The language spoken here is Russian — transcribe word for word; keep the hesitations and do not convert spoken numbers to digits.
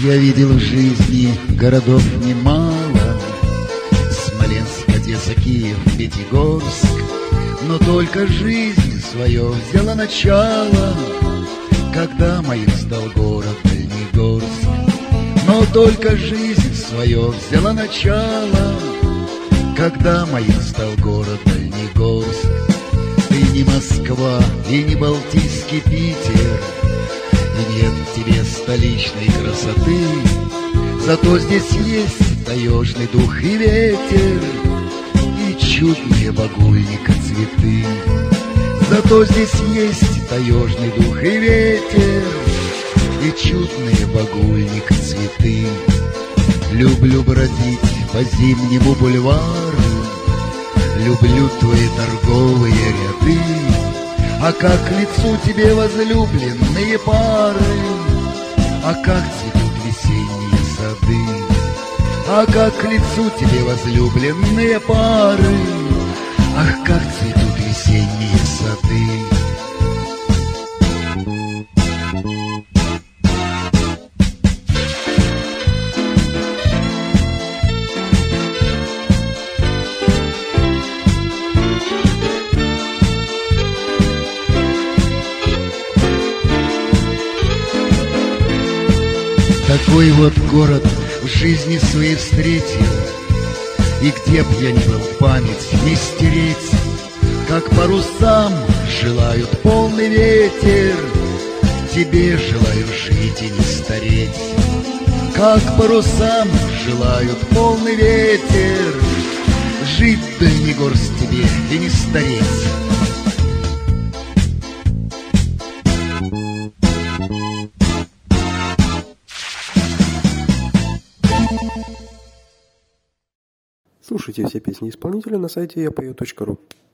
Я видел в жизни городов немало: Смоленск, Одесса, Киев, Пятигорск. Но только жизнь свое взяла начало, когда моим стал город Дальнегорск. Но только жизнь свое взяла начало, когда моим стал город Дальнегорск. Ты не Москва и не Балтийский Питер, и нет в тебе столичной красоты. Зато здесь есть таежный дух и ветер, и чудные багульника цветы. Зато здесь есть таежный дух и ветер, и чудные багульника цветы. Люблю бродить по зимнему бульвару, люблю твои торговые ряды. А как к лицу тебе возлюбленные пары, а как цветут весенние сады. А как к лицу тебе возлюбленные пары, ах, как цветут весенние сады. Такой вот город в жизни своей встретил, и где б я ни был, память не стереть. Как парусам желают полный ветер, тебе желаю жить и не стареть. Как парусам желают полный ветер, жить в Дальнегорск тебе и не стареть. Слушайте все песни исполнителя на сайте я пою точка ру.